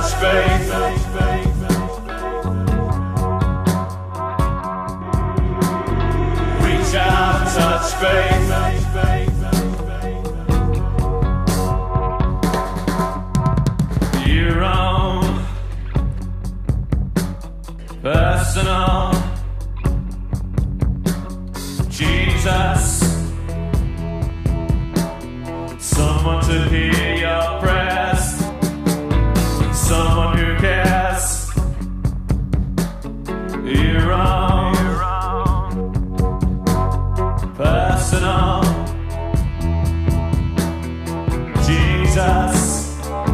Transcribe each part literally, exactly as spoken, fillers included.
touch faith. Reach out and touch faith. Your own personal Jesus, someone to hear your prayers, someone who cares. Your own personal Jesus,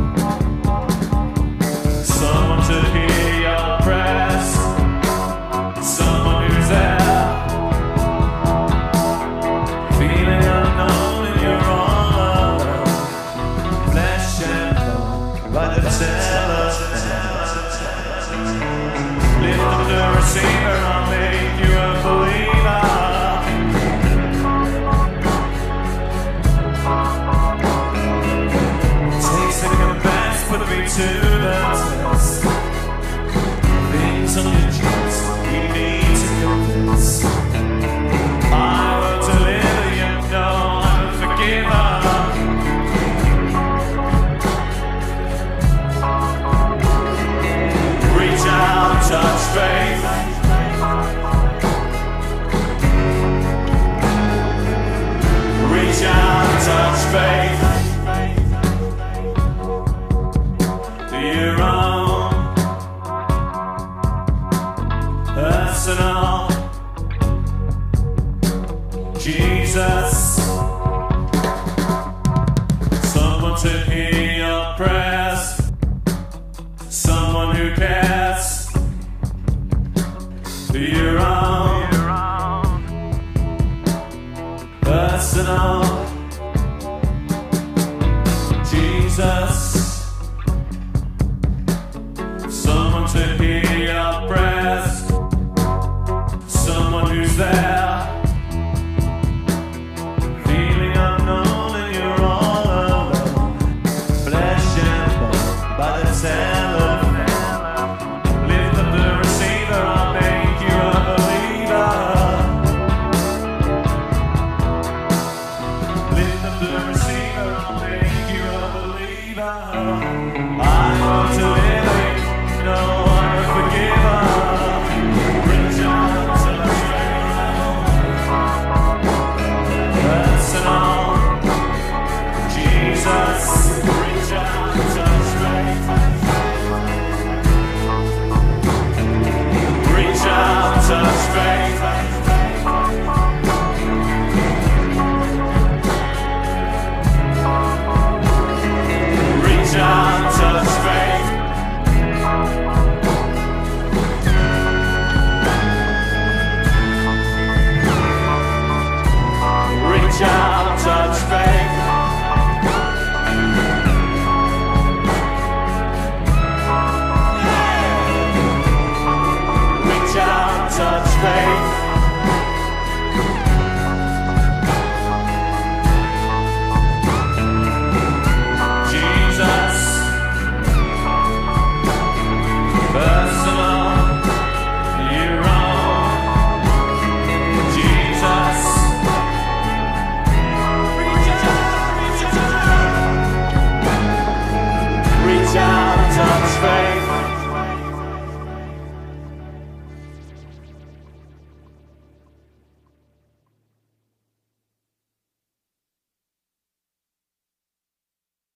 someone to hear your prayers, someone who's there, feeling unknown in your own love, flesh and bone, like the telephone. Lift up the receiver, I'll make you a believer. Taste and confess, put me to the test. Things on your dreams, you need to confess. I will deliver you, no, I'm a forgiver. Reach out, touch faith. Reach out, touch faith. Your own personal Jesus, someone to hear your prayers, someone who cares. Your own personal Jesus.